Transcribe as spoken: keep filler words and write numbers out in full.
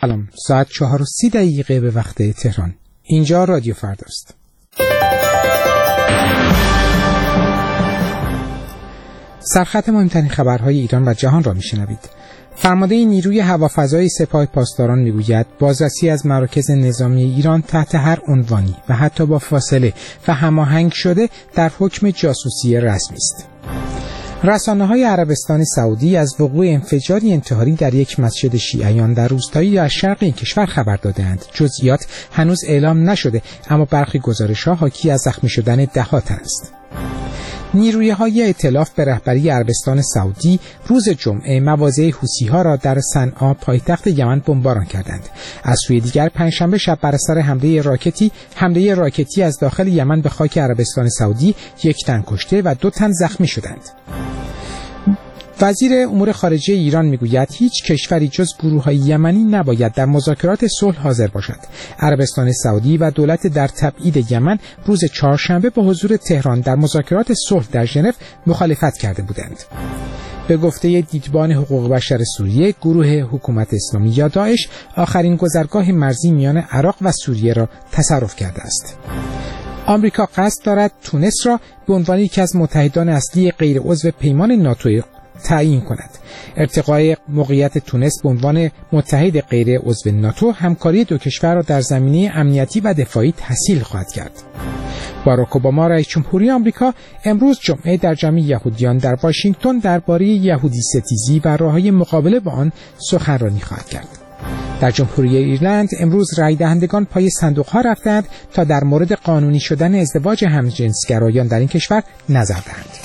سلام، ساعت چهار و سی دقیقه به وقت تهران. اینجا رادیو فرداست. سرخط مهمترین خبرهای ایران و جهان را میشنوید. فرمانده نیروی هوافضای سپاه پاسداران میگوید بازرسی از مراکز نظامی ایران تحت هر عنوانی و حتی با فاصله و هماهنگ شده در حکم جاسوسی رسمی است. رسانه‌های عربستان سعودی از وقوع انفجاری انتحاری در یک مسجد شیعیان در روستایی در شرق این کشور خبر داده‌اند. جزئیات هنوز اعلام نشده، اما برخی گزارش‌ها حاکی از زخمی شدن ده‌ها تن است. نیروی‌های ائتلاف به رهبری عربستان سعودی روز جمعه مواضع حوثی‌ها را در صنعا پایتخت یمن بمباران کردند. از سوی دیگر پنجشنبه شب بر اثر حمله راکتی حمله راکتی از داخل یمن به خاک عربستان سعودی یک تن کشته و دو تن زخمی شدند. وزیر امور خارجه ایران میگوید هیچ کشوری جز گروه‌های یمنی نباید در مذاکرات صلح حاضر باشد. عربستان سعودی و دولت در تبعید یمن روز چهارشنبه با حضور تهران در مذاکرات صلح در ژنو مخالفت کرده بودند. به گفته دیدبان حقوق بشر سوریه، گروه حکومت اسلامی یا داعش آخرین گذرگاه مرزی میان عراق و سوریه را تصرف کرده است. آمریکا قصد دارد تونس را به عنوان یکی از متحدان اصلی غیر عضو پیمان ناتو تعیین کند. ارتقای موقعیت تونس به عنوان متحد غیر عضو ناتو همکاری دو کشور را در زمینه امنیتی و دفاعی تسهیل خواهد کرد. باراک اوباما رئیس جمهوری آمریکا امروز جمعه در جمع یهودیان در واشنگتن درباره یهودی ستیزی و راه‌های مقابله با آن سخنرانی خواهد کرد. در جمهوری ایرلند امروز رای دهندگان پای صندوق‌ها رفتند تا در مورد قانونی شدن ازدواج همجنسگرایان در این کشور نظر دهند.